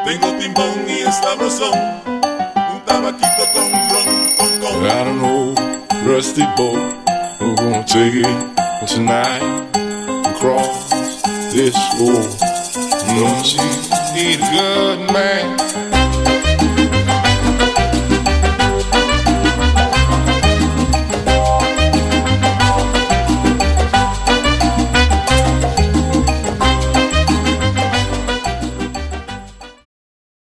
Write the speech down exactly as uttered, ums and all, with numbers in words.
Tengo timbón y es sabrosón, un tabaquito con ron, con con. I don't know, rusty boat, we're gonna take it tonight across this road. Mm, she need a good man.